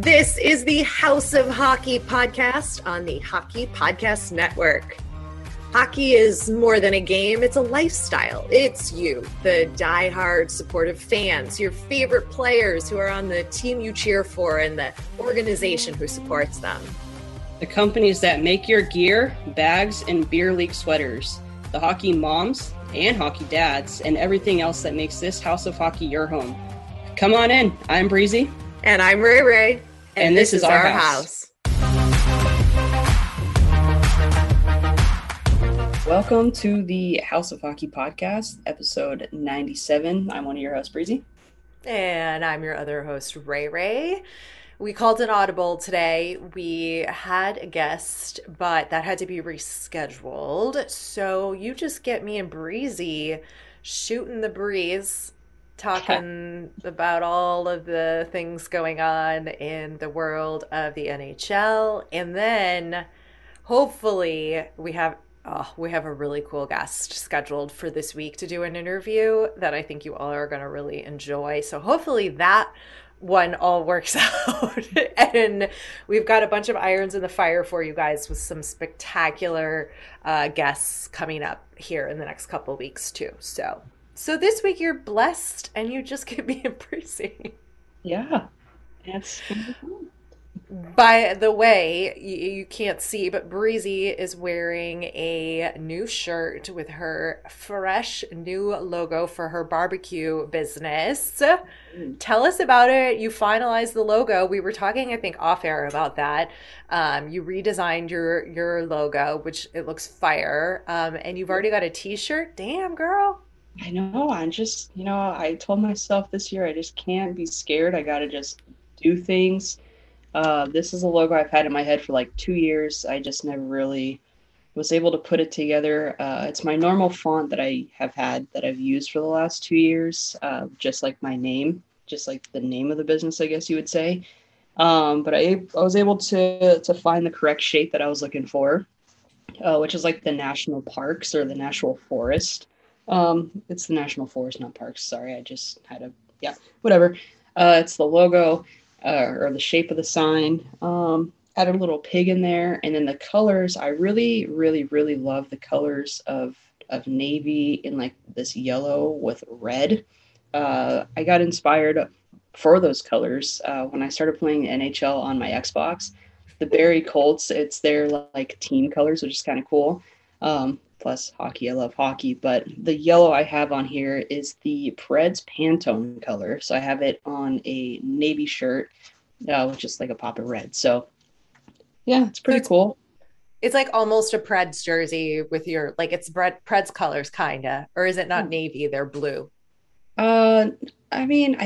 This is the House of Hockey podcast on the Hockey Podcast Network. Hockey is more than a game, it's a lifestyle. It's you, the diehard supportive fans, your favorite players who are on the team you cheer for, and the organization who supports them. The companies that make your gear, bags, and beer league sweaters. The hockey moms and hockey dads, and everything else that makes this House of Hockey your home. Come on in. I'm Breezy. And I'm Ray Ray. And this is our house. Welcome to the House of Hockey podcast, episode 97. I'm one of your hosts, Breezy. And I'm your other host, Ray Ray. We called an audible today. We had a guest, but that had to be rescheduled. So you just get me and Breezy shooting the breeze, talking about all of the things going on in the world of the NHL. And then hopefully we have a really cool guest scheduled for this week to do an interview that I think you all are going to really enjoy. So hopefully that one all works out. And we've got a bunch of irons in the fire for you guys with some spectacular guests coming up here in the next couple of weeks too. So this week you're blessed and you just get me and Breezy. Yeah, that's fun. By the way, you can't see, but Breezy is wearing a new shirt with her fresh new logo for her barbecue business. Tell us about it. You finalized the logo. We were talking, I think, off air about that. You redesigned your logo, which it looks fire. And you've already got a t-shirt. Damn, girl. I know. I'm just, I told myself this year I just can't be scared. I got to just do things. This is a logo I've had in my head for like 2 years. I just never really was able to put it together. It's my normal font that I have had that I've used for the last 2 years, just like my name, just like the name of the business, I guess you would say. But I was able to find the correct shape that I was looking for, which is like the national parks or the national forest. It's the national forest, not parks. Sorry, I just had whatever. It's the logo. Or the shape of the sign, added a little pig in there. And then the colors, I really, really, really love the colors of navy in like this yellow with red. I got inspired for those colors when I started playing NHL on my Xbox. The Barrie Colts, it's their like team colors, which is kind of cool. Plus hockey, I love hockey, but the yellow I have on here is the Preds Pantone color. So I have it on a navy shirt, with just like a pop of red. So yeah, it's pretty cool. It's like almost a Preds jersey with your, like it's Preds colors kind of, or is it not navy? They're blue. I mean,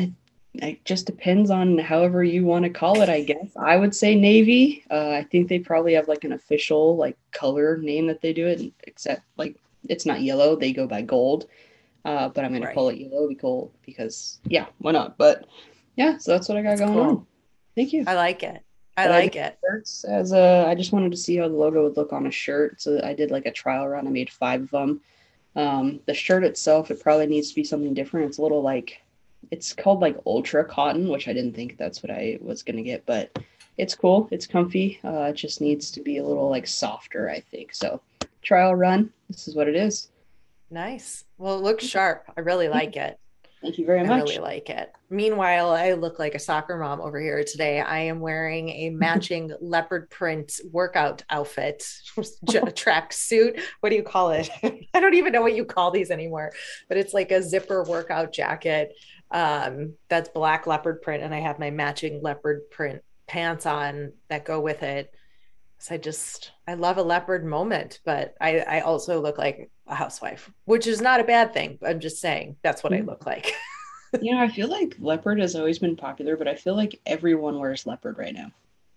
it just depends on however you want to call it, I guess. I would say navy. I think they probably have like an official like color name that they do it, except like it's not yellow. They go by gold. But I'm going to call it yellow because yeah, why not? But yeah, so that's what I got going on. Thank you. I like it. I like it. Shirts I just wanted to see how the logo would look on a shirt. So I did like a trial run. I made 5 of them. The shirt itself, it probably needs to be something different. It's a little like, it's called like ultra cotton, which I didn't think that's what I was going to get, but it's cool. It's comfy. It just needs to be a little like softer, I think. So trial run. This is what it is. Nice. Well, it looks sharp. I really like it. Thank you very much. I really like it. Meanwhile, I look like a soccer mom over here today. I am wearing a matching leopard print workout outfit, track suit. What do you call it? I don't even know what you call these anymore, but it's like a zipper workout jacket. That's black leopard print, and I have my matching leopard print pants on that go with it. So I love a leopard moment, but I also look like a housewife, which is not a bad thing. I'm just saying that's what I look like. I feel like leopard has always been popular, but I feel like everyone wears leopard right now.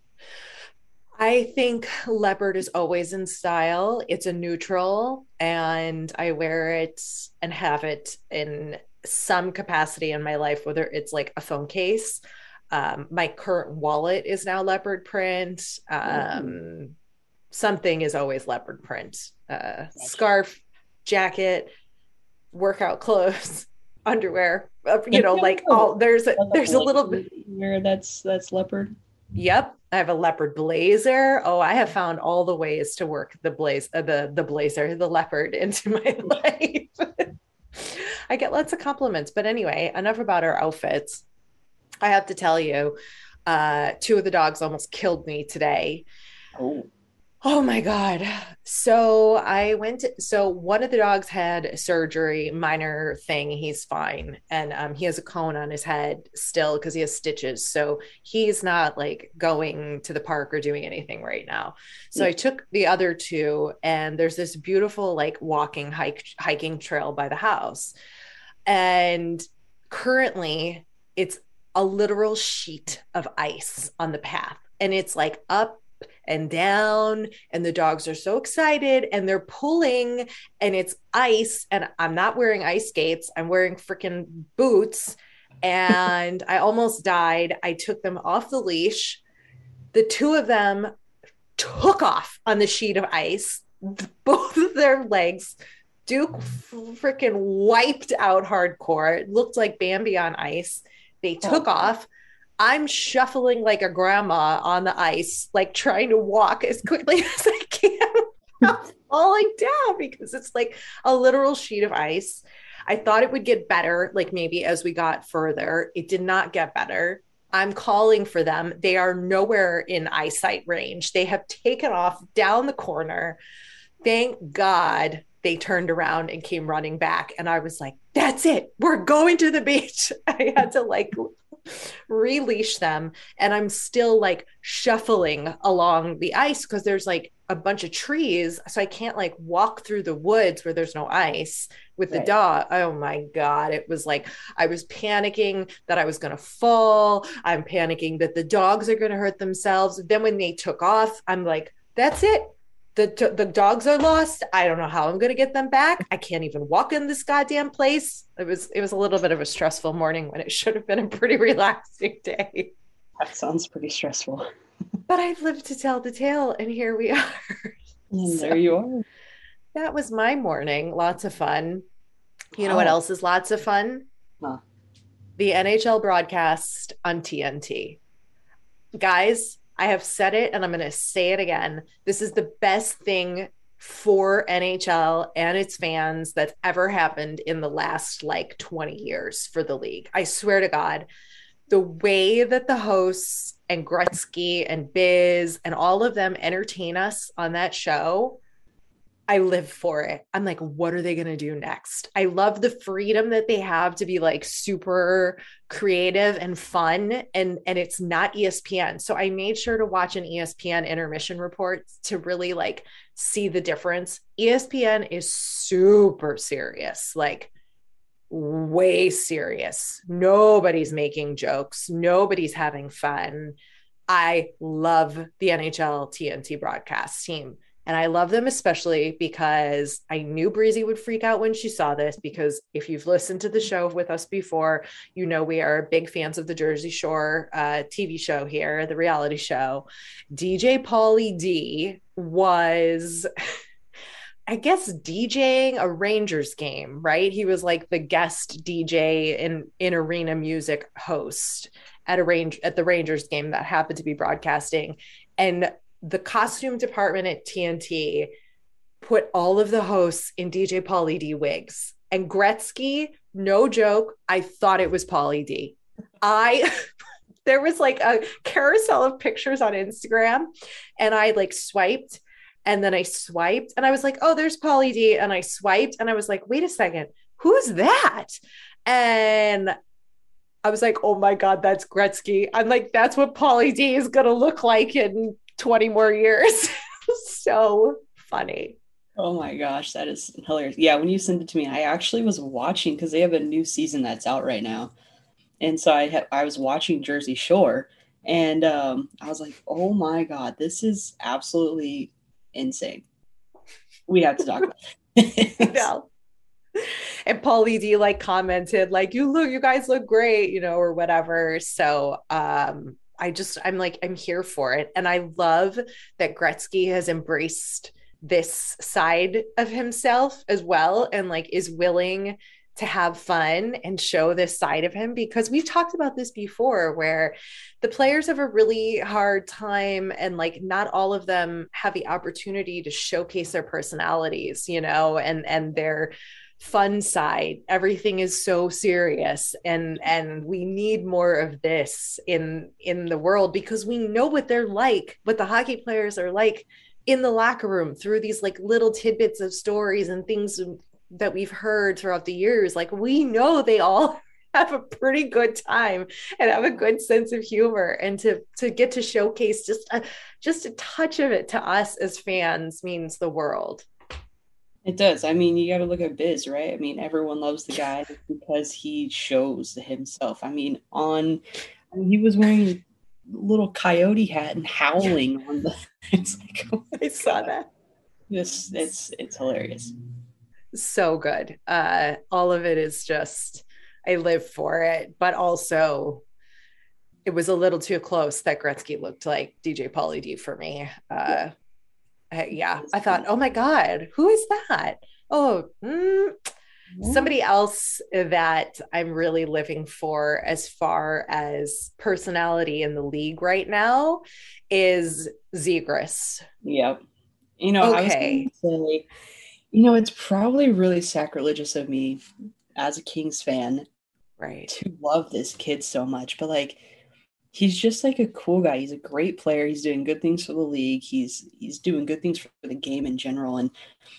I think leopard is always in style. It's a neutral, and I wear it and have it in some capacity in my life, whether it's like a phone case. My current wallet is now leopard print. Something is always leopard print. Scarf, jacket, workout clothes. underwear. Don't you Like have all like a there's a little blazer bit. that you wear that's leopard? Yep, I have a leopard blazer. Oh, I have found all the ways to work the blazer, the leopard into my life. I get lots of compliments, but anyway, enough about our outfits. I have to tell you, two of the dogs almost killed me today. Oh, Oh my God. So one of the dogs had surgery, minor thing. He's fine. And he has a cone on his head still because he has stitches. So he's not like going to the park or doing anything right now. So yeah. I took the other two, and there's this beautiful like hiking trail by the house. And currently it's a literal sheet of ice on the path. And it's like up and down, and the dogs are so excited and they're pulling, and it's ice, and I'm not wearing ice skates, I'm wearing freaking boots, and I almost died. I took them off the leash. The two of them took off on the sheet of ice, both of their legs. Duke freaking wiped out hardcore. It looked like Bambi on ice. They took Oh, off. I'm shuffling like a grandma on the ice, like trying to walk as quickly as I can without falling down because it's like a literal sheet of ice. I thought it would get better, like maybe as we got further. It did not get better. I'm calling for them. They are nowhere in eyesight range. They have taken off down the corner. Thank God they turned around and came running back. And I was like, that's it. We're going to the beach. I had to like releash them, and I'm still like shuffling along the ice because there's like a bunch of trees, so I can't like walk through the woods where there's no ice with the right. dog. Oh my God, it was like I was panicking that I was going to fall. I'm panicking that the dogs are going to hurt themselves. Then when they took off, I'm like, that's it. The dogs are lost. I don't know how I'm going to get them back. I can't even walk in this goddamn place. It was a little bit of a stressful morning when it should have been a pretty relaxing day. That sounds pretty stressful. But I've lived to tell the tale, and here we are. And So there you are. that was my morning. Lots of fun. You know what Wow. else is lots of fun? Huh. The NHL broadcast on TNT. Guys, I have said it and I'm going to say it again. This is the best thing for NHL and its fans that's ever happened in the last like 20 years for the league. I swear to God, the way that the hosts and Gretzky and Biz and all of them entertain us on that show, I live for it. I'm like, what are they going to do next? I love the freedom that they have to be like super creative and fun, and it's not ESPN. So I made sure to watch an ESPN intermission report to really like see the difference. ESPN is super serious. Like way serious. Nobody's making jokes. Nobody's having fun. I love the NHL TNT broadcast team. And I love them especially because I knew Breezy would freak out when she saw this. Because if you've listened to the show with us before, you know we are big fans of the Jersey Shore TV show here, the reality show. DJ Pauly D was I guess DJing a Rangers game, right? He was like the guest DJ in arena music host at the Rangers game that happened to be broadcasting. And the costume department at TNT put all of the hosts in DJ Pauly D wigs. And Gretzky, no joke, I thought it was Pauly D. I there was like a carousel of pictures on Instagram, and I like swiped, and then I swiped and I was like, oh, there's Pauly D. And I swiped and I was like, wait a second, who's that? And I was like, oh my God, that's Gretzky. I'm like, that's what Pauly D is going to look like in 20 more years. So funny. Oh my gosh, that is hilarious. Yeah, when you sent it to me, I actually was watching because they have a new season that's out right now. And so I was watching Jersey Shore, and I was like, "Oh my God, this is absolutely insane." We have to talk about I it. know. And Paulie D like commented like you guys look great, or whatever. So I'm like, I'm here for it. And I love that Gretzky has embraced this side of himself as well, and like is willing to have fun and show this side of him, because we've talked about this before where the players have a really hard time, and like not all of them have the opportunity to showcase their personalities, and their fun side. Everything is so serious, and we need more of this in the world, because we know what they're like, what the hockey players are like in the locker room through these like little tidbits of stories and things that we've heard throughout the years. Like we know they all have a pretty good time and have a good sense of humor, and to get to showcase just a touch of it to us as fans means the world. It does. I mean, you got to look at Biz, right? I mean, everyone loves the guy because he shows himself. I mean, he was wearing a little coyote hat and howling on the. It's like, oh my I saw God. that. It's hilarious. So good. All of it is just, I live for it, but also it was a little too close that Gretzky looked like DJ Pauly D for me. Yeah, Yeah, I thought, oh my God, who is that? Oh, somebody else that I'm really living for as far as personality in the league right now is Zegras. yeah. I was going Okay, to say, it's probably really sacrilegious of me as a Kings fan right. to love this kid so much, but like he's just like a cool guy. He's a great player. He's doing good things for the league. He's doing good things for the game in general. And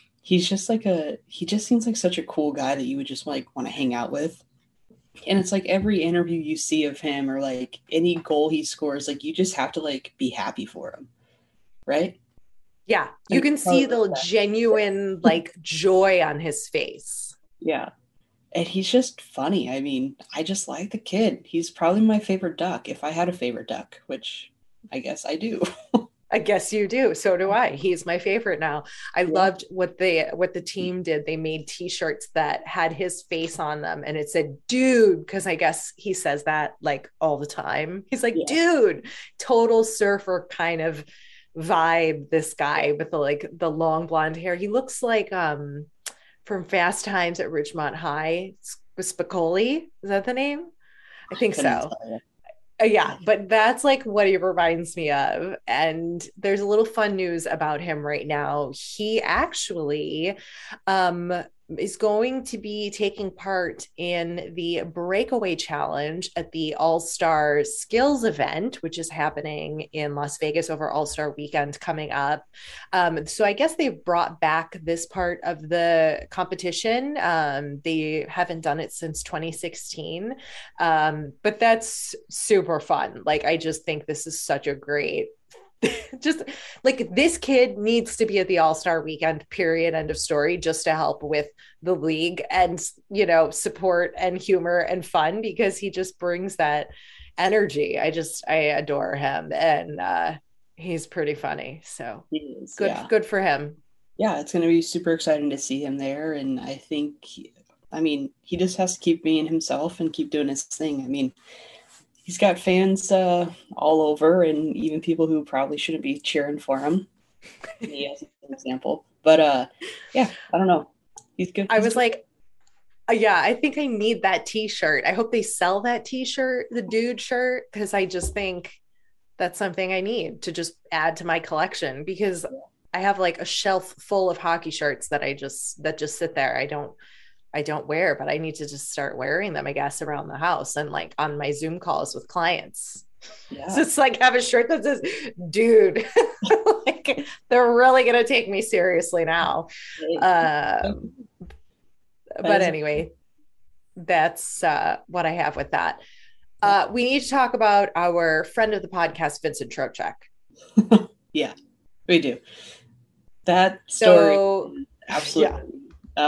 he just seems like such a cool guy that you would just like want to hang out with. And it's like every interview you see of him or like any goal he scores, like you just have to like be happy for him. Right? Yeah, you And can see the genuine like joy on his face. yeah. And he's just funny. I mean, I just like the kid. He's probably my favorite duck if I had a favorite duck, which I guess I do. I guess you do. So do I. He's my favorite now. I Yeah. loved what the team did. They made t-shirts that had his face on them and it said dude, because I guess he says that like all the time. He's like, Yeah. dude, total surfer kind of vibe, this guy with the long blonde hair. He looks like from Fast Times at Ridgemont High. Spicoli. Is that the name? I I think couldn't so. tell you. Yeah, but that's like what he reminds me of. And there's a little fun news about him right now. He actually um, is going to be taking part in the Breakaway Challenge at the All Star Skills event, which is happening in Las Vegas over All Star weekend coming up. So I guess they've brought back this part of the competition. They haven't done it since 2016, but that's super fun. Like, I just think this is such a great, just like this kid needs to be at the All-Star weekend, period, end of story, just to help with the league and, support and humor and fun, because he just brings that energy. I adore him. And he's pretty funny. So He is, yeah. good for him. Yeah, it's going to be super exciting to see him there. And I think, I mean, he just has to keep being himself and keep doing his thing. I mean, he's got fans all over and even people who probably shouldn't be cheering for him. Me as an example. But yeah, I don't know. He's good. I was like, yeah, I think I need that t-shirt. I hope they sell that t-shirt, the dude shirt, because I just think that's something I need to just add to my collection, because I have like a shelf full of hockey shirts that just sit there. I don't wear, but I need to just start wearing them, I guess, around the house and like on my Zoom calls with clients. So Yeah. it's like have a shirt that says, dude, like they're really going to take me seriously now. Um, but As anyway, that's what I have with that. We need to talk about our friend of the podcast, Vincent Trocek. yeah, we do. That story, So, yeah. absolutely.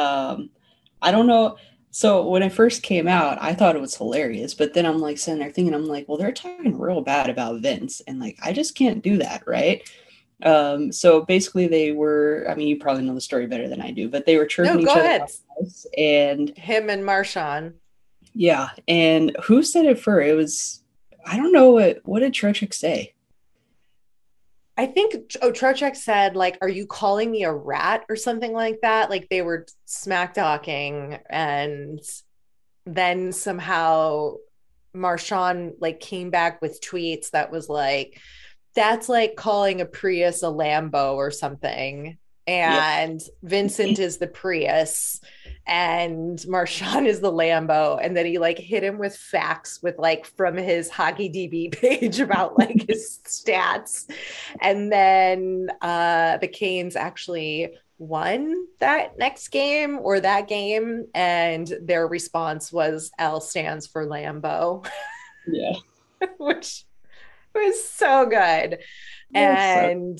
I don't know. So when it first came out, I thought it was hilarious, but then I'm like sitting there thinking, I'm like, well, they're talking real bad about Vince, and like I just can't do that, right? So basically they were, I mean, you probably know the story better than I do, but they were No, chirping go each other ahead. out the house, and Him and Marshawn. yeah, and who said it first? It was, I don't know what did Trocheck say? I think Trocheck said, like, are you calling me a rat or something like that? Like they were smack talking, and then somehow Marshawn like came back with tweets that was like, that's like calling a Prius a Lambo or something. Yep. And Vincent is the Prius and Marshawn is the Lambo. And then he like hit him with facts with like from his Hockey DB page about like his stats. And then the Canes actually won that next game or that game. And their response was L stands for Lambo, Yeah. which was so good. Yes. And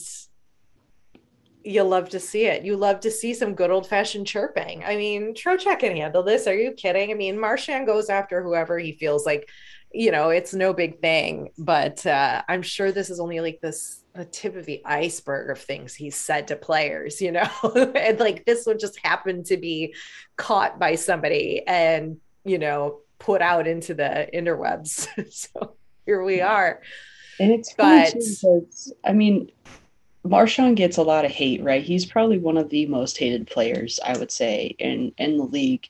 you love to see it. You love to see some good old fashioned chirping. I mean, Trocheck can handle this. Are you kidding? I mean, Marchand goes after whoever he feels like, it's no big thing. But I'm sure this is only like this the tip of the iceberg of things he's said to players. And like this would just happen to be caught by somebody and, put out into the interwebs. So here we are. And it's funny But too because I mean, Marshawn gets a lot of hate, right? He's probably one of the most hated players, I would say, in the league.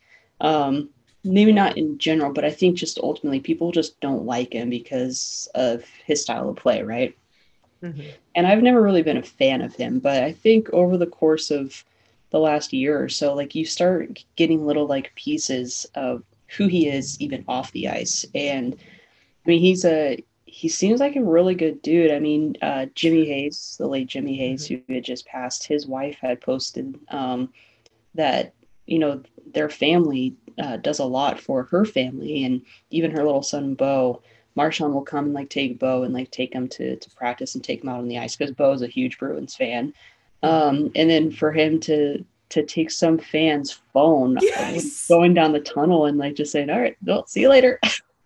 Maybe not in general, but I think just ultimately people just don't like him because of his style of play, right? mhm. And I've never really been a fan of him, but I think over the course of the last year or so, like you start getting little like pieces of who he is even off the ice. And I mean, he seems like a really good dude. I mean, Jimmy Hayes, the late Jimmy Hayes, Mhm. who had just passed, his wife had posted that their family does a lot for her family, and even her little son Bo. Marshawn will come and like take Bo and like take him to practice and take him out on the ice because Bo is a huge Bruins fan. Mhm. And then for him to take some fan's phone Yes. going down the tunnel and like just saying, "All right, well, see you later."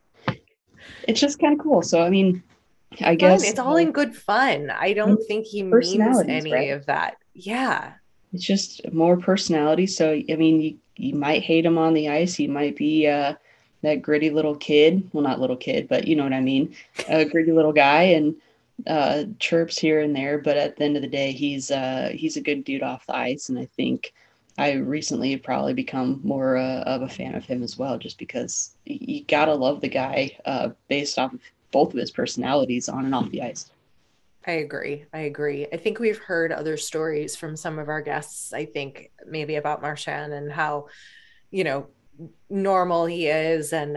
It's just kind of cool. So I mean, I Fun. guess It's all in good fun. I don't think he means personalities, any right? of that. Yeah. It's just more personality. So I mean, you might hate him on the ice. He might be that gritty little kid. Well, not little kid, but you know what I mean. A gritty little guy and chirps here and there. But at the end of the day, he's a good dude off the ice, and I think I recently have probably become more of a fan of him as well, just because you gotta love the guy based off of both of his personalities on and off the ice. I agree. I agree. I think we've heard other stories from some of our guests, I think maybe about Marchand and how, you know, normal he is and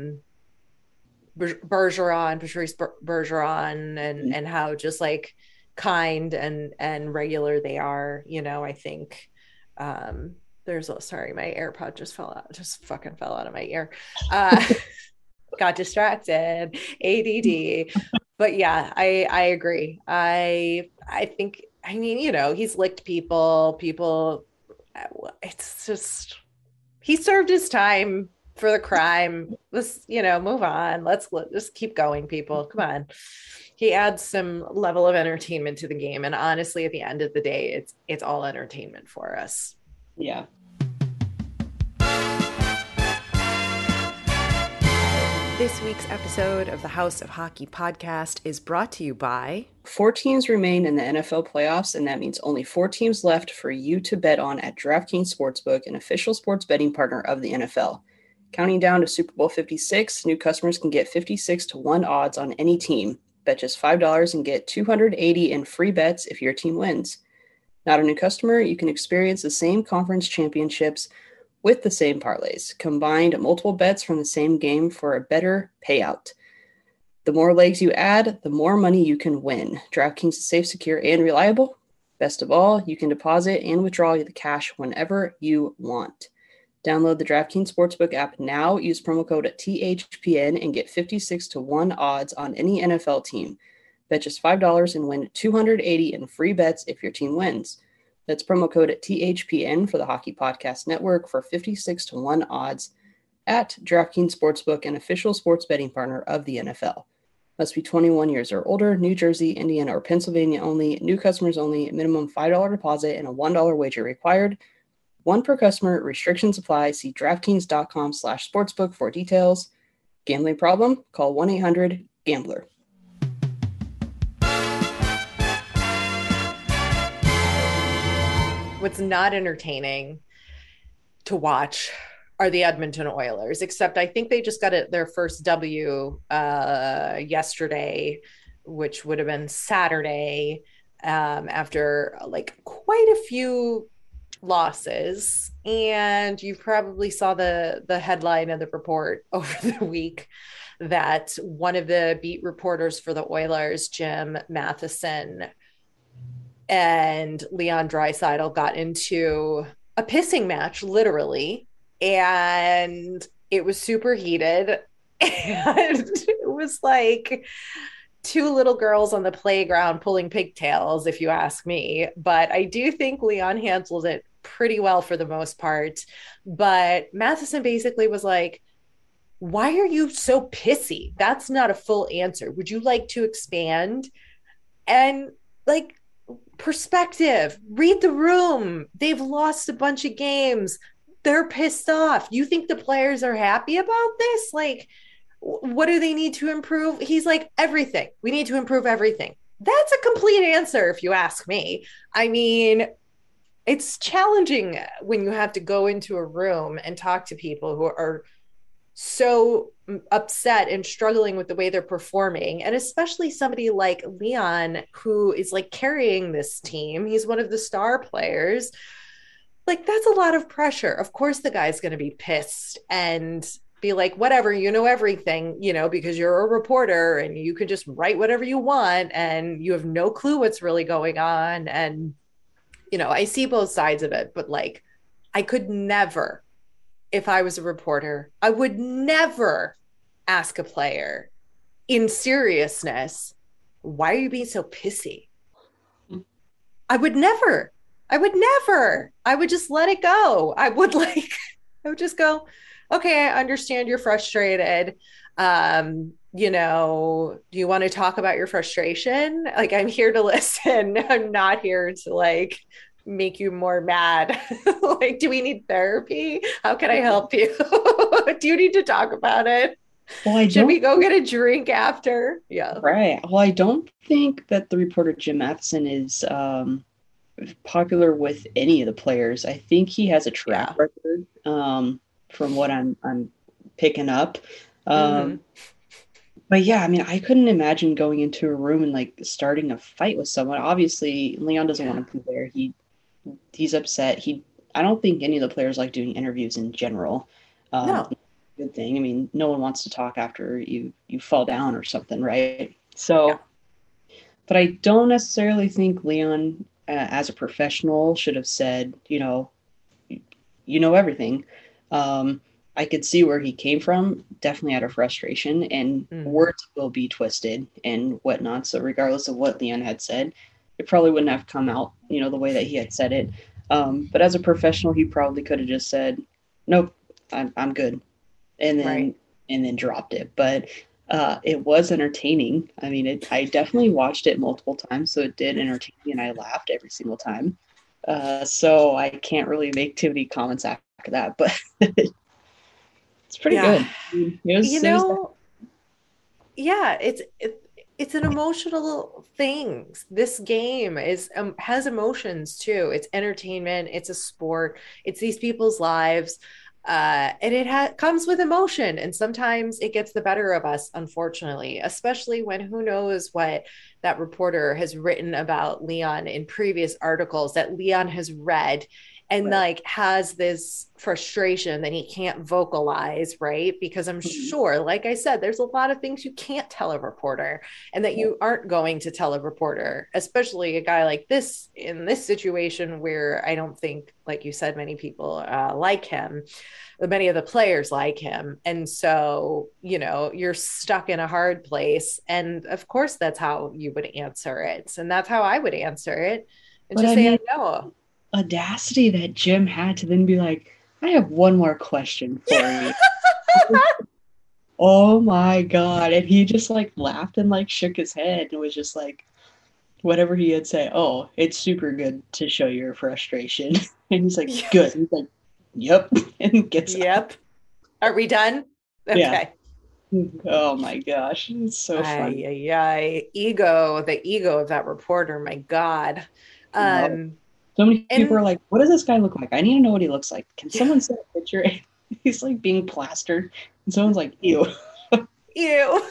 Bergeron, Patrice Bergeron and how just like kind and regular they are, I think there's sorry, my AirPod just fucking fell out of my ear. Uh got distracted, ADD. But yeah, I agree. I think I mean, he's licked people it's just he served his time for the crime. Let's, move on. Let's just keep going, people. Come on. He adds some level of entertainment to the game. And honestly, at the end of the day, it's all entertainment for us. Yeah. This week's episode of the House of Hockey podcast is brought to you by 4 teams remain in the NFL playoffs, and that means only 4 teams left for you to bet on at DraftKings Sportsbook, an official sports betting partner of the NFL. Counting down to Super Bowl 56, new customers can get 56 to 1 odds on any team. Bet just $5 and get 280 in free bets if your team wins. Not a new customer, you can experience the same conference championships with the same parlays, combined multiple bets from the same game for a better payout. The more legs you add, the more money you can win. DraftKings is safe, secure, and reliable. Best of all, you can deposit and withdraw the cash whenever you want. Download the DraftKings Sportsbook app now. Use promo code THPN and get 56 to 1 odds on any NFL team. Bet just $5 and win 280 in free bets if your team wins. That's promo code THPN for the Hockey Podcast Network for 56 to 1 odds at DraftKings Sportsbook, an official sports betting partner of the NFL. Must be 21 years or older, New Jersey, Indiana, or Pennsylvania only, new customers only, minimum $5 deposit and a $1 wager required. One per customer, restrictions apply. See DraftKings.com/sportsbook for details. Gambling problem? Call 1-800-GAMBLER. What's not entertaining to watch are the Edmonton Oilers, except I think they just got their first W yesterday, which would have been Saturday, after like quite a few losses. And you probably saw the headline of the report over the week that one of the beat reporters for the Oilers, Jim Matheson, and Leon Draisaitl got into a pissing match, literally, and it was super heated. And it was like two little girls on the playground pulling pigtails, if you ask me. But I do think Leon handled it pretty well for the most part. But Matheson basically was like, why are you so pissy? That's not a full answer. Would you like to expand? And like, perspective, read the room. They've lost a bunch of games. They're pissed off. You think the players are happy about this? Like, what do they need to improve? He's like, everything. We need to improve everything. That's a complete answer, if you ask me. I mean, it's challenging when you have to go into a room and talk to people who are so upset and struggling with the way they're performing, and especially somebody like Leon, who is like carrying this team. He's one of the star players. Like, that's a lot of pressure. Of course the guy's going to be pissed and be like, whatever, you know everything, because you're a reporter and you can just write whatever you want and you have no clue what's really going on. And I see both sides of it, but like, I could never, if I was a reporter, I would never ask a player in seriousness, why are you being so pissy? I would never. I would never. I would just let it go. I would just go, okay, I understand you're frustrated. Do you want to talk about your frustration? Like, I'm here to listen. I'm not here to like make you more mad. Like, do we need therapy? How can I help you? Do you need to talk about it? Well, I Should we don't. go get a drink after? Yeah. Right. Well, I don't think that the reporter Jim Matheson is popular with any of the players. I think he has a track Yeah. record, from what I'm picking up. Mm-hmm. Um, but yeah, I mean, I couldn't imagine going into a room and like starting a fight with someone. Obviously, Leon doesn't Yeah. want to be there. He's upset. I don't think any of the players like doing interviews in general. No. Good thing. I mean, no one wants to talk after you fall down or something, right? Yeah. So, but I don't necessarily think Leon, as a professional, should have said, you know everything. Um, I could see where he came from, definitely out of frustration, and Mm-hmm. words will be twisted and whatnot. So regardless of what Leon had said, it probably wouldn't have come out, the way that he had said it. But as a professional, he probably could have just said, "Nope, I'm good," and Right. then dropped it. But it was entertaining. I mean, I definitely watched it multiple times, so it did entertain me, and I laughed every single time. So I can't really make too many comments after that, but it's pretty Yeah. good. It You was, it was, know, yeah, it's an emotional thing. This game is has emotions too. It's entertainment, it's a sport, it's these people's lives. And it comes with emotion, and sometimes it gets the better of us, unfortunately, especially when who knows what that reporter has written about Leon in previous articles that Leon has read, and right. like has this frustration that he can't vocalize, right? Because I'm Mhm. sure, like I said, there's a lot of things you can't tell a reporter and that Yeah. you aren't going to tell a reporter, especially a guy like this in this situation where I don't think, like you said, many people like him, many of the players like him. And so, you're stuck in a hard place. And of course, that's how you would answer it. And that's how I would answer it and But just I say, I mean, know. audacity that Jim had to then be like, I have one more question for you. Oh my God. And he just like laughed and like shook his head and was just like, whatever he had say, oh, it's super good to show your frustration. And he's like, good. He's like, yep. And gets up. Yep. Are we done? Yeah. Okay. Oh my gosh. It's so funny. Ay, ay, ay. The ego of that reporter, my God. No. Um, So many people are And like, what does this guy look like? I need to know what he looks like. Can someone send a picture? He's like being plastered. And someone's like, ew. you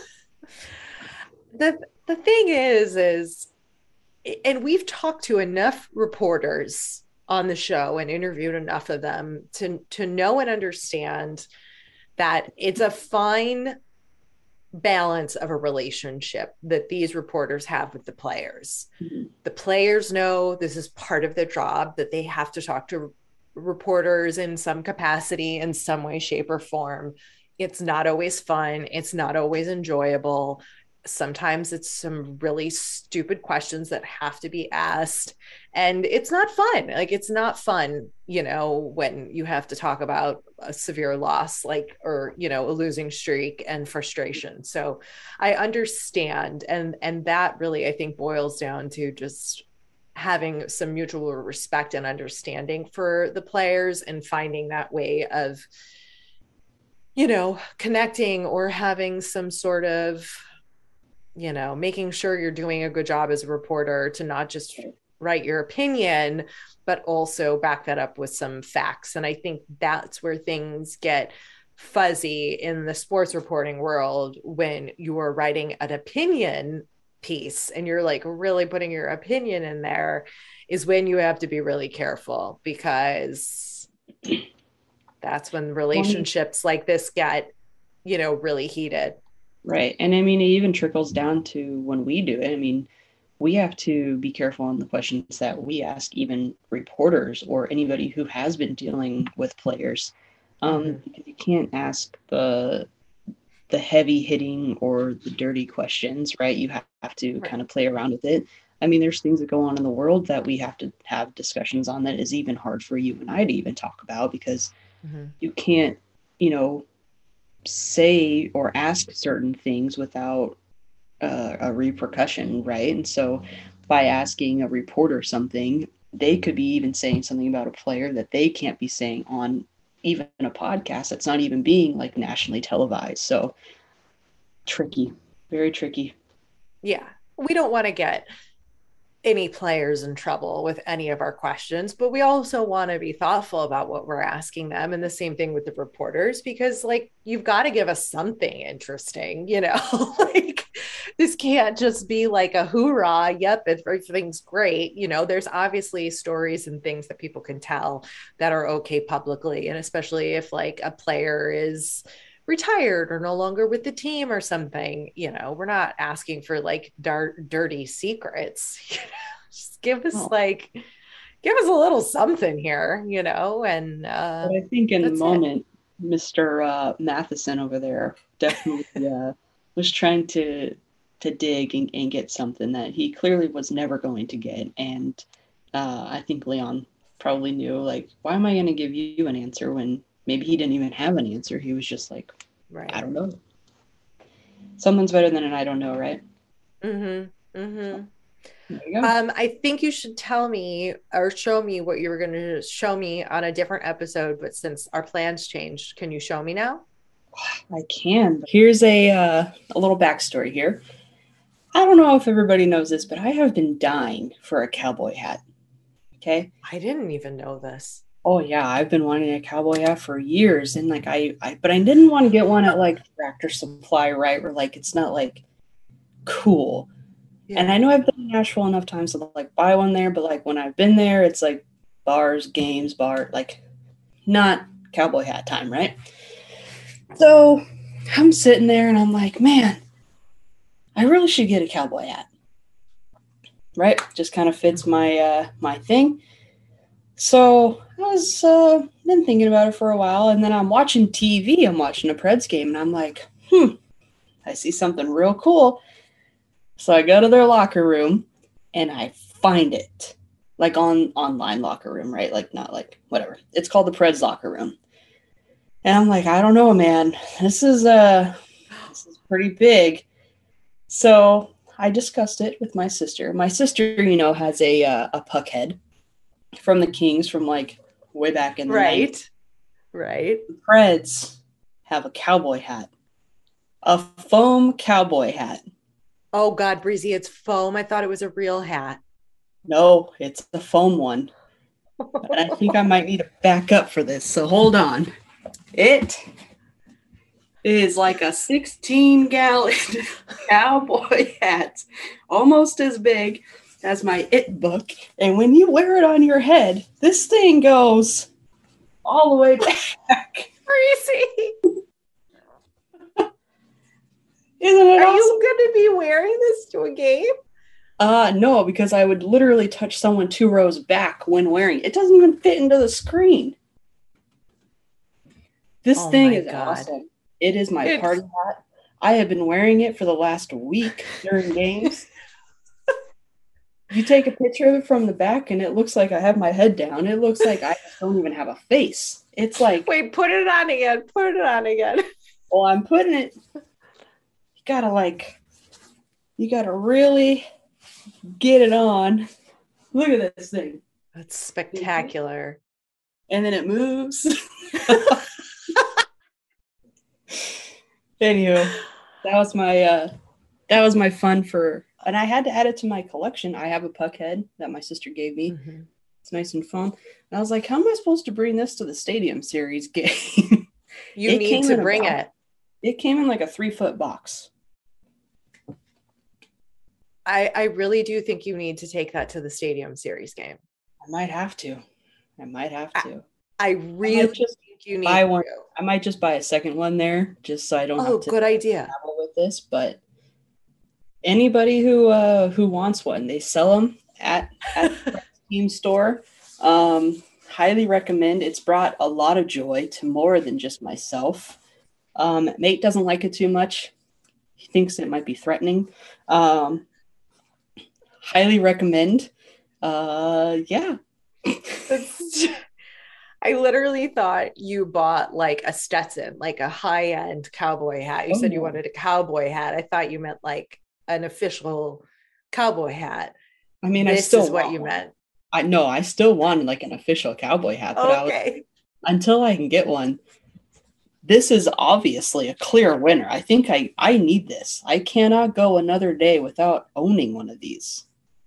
the thing is and we've talked to enough reporters on the show and interviewed enough of them to know and understand that it's a fine balance of a relationship that these reporters have with the players. Mhm. The players know this is part of their job, that they have to talk to reporters in some capacity, in some way, shape, or form. It's not always fun, it's not always enjoyable. Sometimes it's some really stupid questions that have to be asked. And it's not fun. Like, it's not fun, when you have to talk about a severe loss, like, or, a losing streak and frustration. So I understand. And that really, I think, boils down to just having some mutual respect and understanding for the players and finding that way of connecting or having some sort of making sure you're doing a good job as a reporter to not just write your opinion but also back that up with some facts. And I think that's where things get fuzzy in the sports reporting world when you are writing an opinion piece and you're like really putting your opinion in there, is when you have to be really careful, because that's when Well, I mean, relationships like this get, really heated. right. And I mean, it even trickles down to when we do it. I mean, we have to be careful on the questions that we ask, even reporters or anybody who has been dealing with players. Mm-hmm. Because you can't ask the heavy hitting or the dirty questions, right? You have to Right. kind of play around with it. I mean, there's things that go on in the world that we have to have discussions on that is even hard for you and I to even talk about because Mm-hmm. you can't, you know, say or ask certain things without a repercussion, right? And so by asking a reporter something, they could be even saying something about a player that they can't be saying on even a podcast that's not even being like nationally televised. So tricky, very tricky. Yeah. We don't want to get any players in trouble with any of our questions, but we also want to be thoughtful about what we're asking them. And the same thing with the reporters, because like you've got to give us something interesting, like this can't just be like a hoorah, yep, everything's great. There's obviously stories and things that people can tell that are okay publicly. And especially if like a player is retired or no longer with the team or something, we're not asking for like dirty secrets. Just Oh, give us a little something here, and but I think in the that's it. moment, Mr. Matheson over there definitely was trying to dig and get something that he clearly was never going to get. And I think Leon probably knew, like, why am I going to give you an answer when maybe he didn't even have an answer? He was just like, I Right. don't know. Something's better than an I don't know, right? Mm-hmm. So Mm-hmm. there you go. I think you should tell me or show me what you were going to show me on a different episode, but since our plans changed, can you show me now? I can. Here's a little backstory here. I don't know if everybody knows this, but I have been dying for a cowboy hat. Okay. I didn't even know this. Oh yeah, I've been wanting a cowboy hat for years, and like but I didn't want to get one at like Tractor Supply, right? Where like it's not like cool. And Yeah. I know I've been in Nashville enough times to like buy one there, but like when I've been there, it's like bars, games, like not cowboy hat time, right? So I'm sitting there and I'm like, man, I really should get a cowboy hat, right? Just kind of fits my thing. So I was been thinking about it for a while, and then I'm watching TV. I'm watching a Preds game, and I'm like, I see something real cool. So I go to their locker room, and I find it, like on online locker room, right? Like not like whatever. It's called the Preds locker room, and I'm like, I don't know, man. This is pretty big. So I discussed it with my sister. My sister, has a puck head from the Kings from like way back in the 90s. Right. Right. The Preds have a cowboy hat, a foam cowboy hat. Oh God, Breezy, it's foam. I thought it was a real hat. No, it's a foam one. And I think I might need to back up for this. So hold on. It is like a 16-gallon cowboy hat, almost as big as my It book. And when you wear it on your head, this thing goes all the way back. Crazy. Isn't it Are awesome? you going to be wearing this to a game? No, because I would literally touch someone 2 rows back when wearing it. It doesn't even fit into the screen. This Oh thing my is God. awesome. It is my It's party hat. I have been wearing it for the last week during games. You take a picture of it from the back, and it looks like I have my head down. It looks like I don't even have a face. It's like, Wait, put it on again. Put it on again. well, I'm putting it. You gotta really get it on. Look at this thing. That's spectacular. And then it moves. Anywho, that was my fun for, and I had to add it to my collection. I have a puck head that my sister gave me. Mm-hmm. It's nice and fun. And I was like, how am I supposed to bring this to the Stadium Series game? You need to bring it. It came in like a 3-foot box. I really do think you need to take that to the Stadium Series game. I might have to. I really think you need buy one. to. I might just buy a second one there, just so I don't have to good idea. travel with this. But anybody who wants one, they sell them at the team store. Highly recommend. It's brought a lot of joy to more than just myself. Mate doesn't like it too much. He thinks it might be threatening. Highly recommend. Yeah. I literally thought you bought like a Stetson, like a high-end cowboy hat. You said you wanted a cowboy hat. I thought you meant like an official cowboy hat. I mean, this is what you meant. I still want like an official cowboy hat, but okay. Until I can get one, this is obviously a clear winner. I think I need this. I cannot go another day without owning one of these.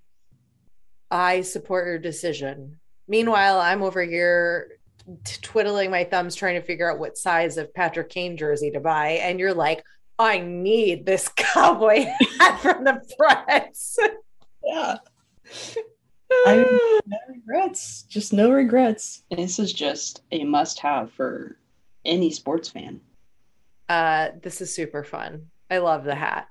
I support your decision. Meanwhile, I'm over here twiddling my thumbs trying to figure out what size of Patrick Kane jersey to buy. And you're like, I need this cowboy hat from the press. Yeah. I mean, no regrets. Just no regrets. This is just a must-have for any sports fan. This is super fun. I love the hat.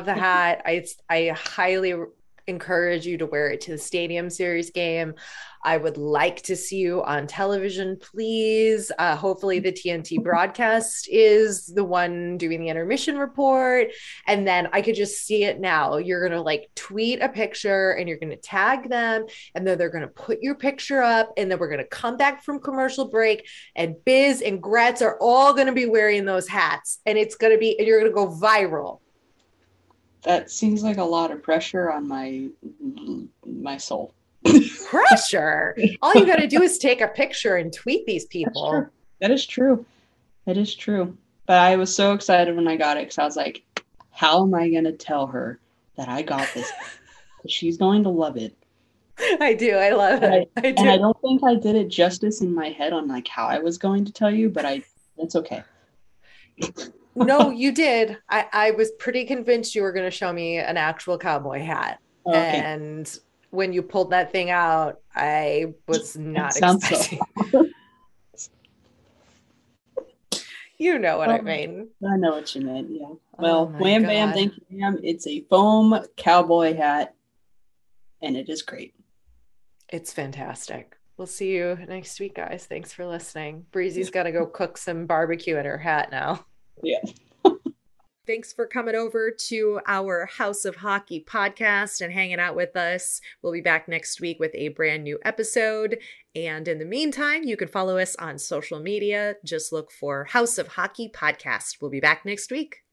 I highly encourage you to wear it to the Stadium Series game. I would like to see you on television, please. Hopefully the TNT broadcast is the one doing the intermission report. And then I could just see it now. You're going to like tweet a picture and you're going to tag them. And then they're going to put your picture up. And then we're going to come back from commercial break. And Biz and Gretz are all going to be wearing those hats. And it's going to be, and you're going to go viral. That seems like a lot of pressure on my soul. Pressure. All you got to do is take a picture and tweet these people. That is true. But I was so excited when I got it because I was like, how am I going to tell her that I got this? She's going to love it. I do. I love it. I do. And I don't think I did it justice in my head on like how I was going to tell you, but it's okay. No, you did. I was pretty convinced you were going to show me an actual cowboy hat. Okay. And when you pulled that thing out, I was not expecting. You know what I mean. I know what you meant, yeah. Well, wham bam, thank you, ma'am. It's a foam cowboy hat, and it is great. It's fantastic. We'll see you next week, guys. Thanks for listening. Breezy's got to go cook some barbecue in her hat now. Yeah. Thanks for coming over to our House of Hockey podcast and hanging out with us. We'll be back next week with a brand new episode. And in the meantime, you can follow us on social media. Just look for House of Hockey podcast. We'll be back next week.